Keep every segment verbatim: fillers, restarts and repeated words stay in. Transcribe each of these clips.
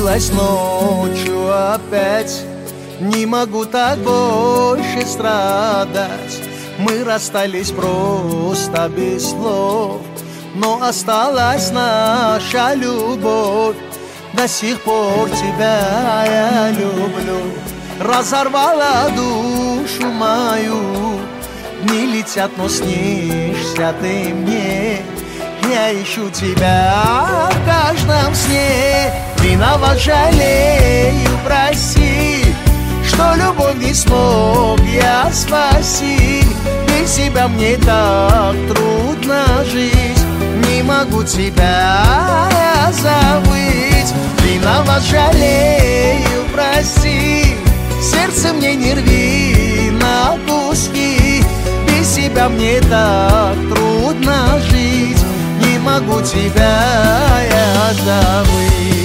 Снилась ночью опять, не могу так больше страдать. Мы расстались просто без слов, но осталась наша любовь. До сих пор тебя я люблю. Разорвала душу мою, дни летят, но снишься ты мне. Я ищу тебя в каждом сне. Виноват, жалею, прости, что любовь не смог я спасти. Без тебя мне так трудно жить, не могу тебя я забыть. Виноват, жалею, прости, сердце мне не рви на куски. Без тебя мне так трудно жить, не могу тебя я забыть.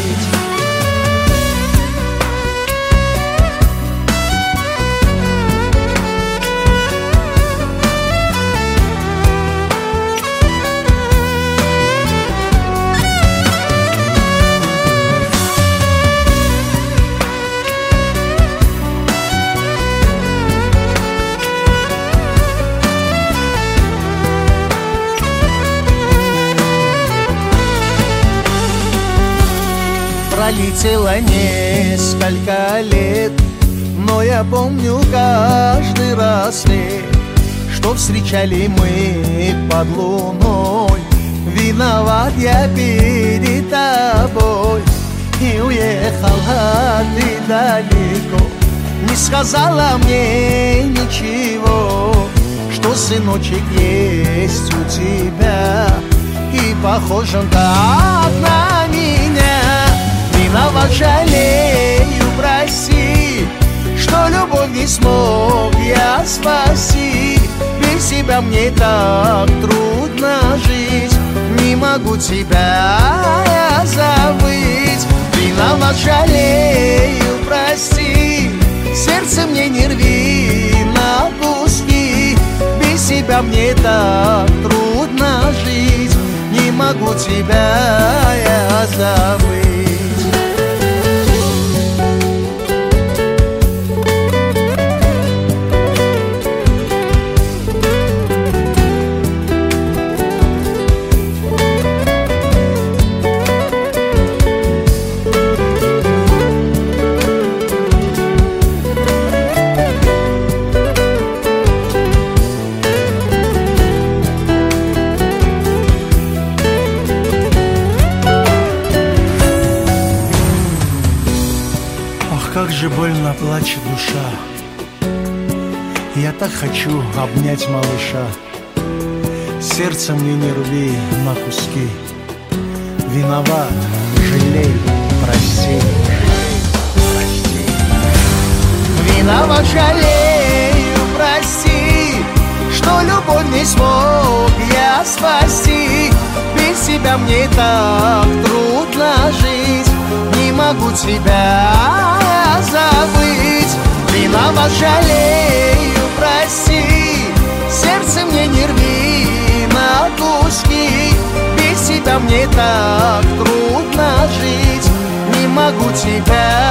Пролетело несколько лет, но я помню каждый рассвет, что встречали мы под луной. Виноват я перед тобой, и уехала ты далеко. Не сказала мне ничего, что сыночек есть у тебя, и похож он так на меня. Виноват, жалею, прости, что любовь не смог я спасти. Без тебя мне так трудно жить, не могу тебя я забыть. Виноват, жалею, прости, сердце мне не рви на куски. Без тебя мне так трудно жить, не могу тебя я забыть. Как же больно плачет душа, я так хочу обнять малыша. Сердце мне не рви на куски. Виноват, жалей, прости, прости. Виноват, жалею, прости, что любовь не смог я спасти. Без тебя мне так трудно жить, не могу тебя забыть. Виноват, жалею, прости, сердце мне не рви на куски. Без тебя мне так трудно жить, не могу тебя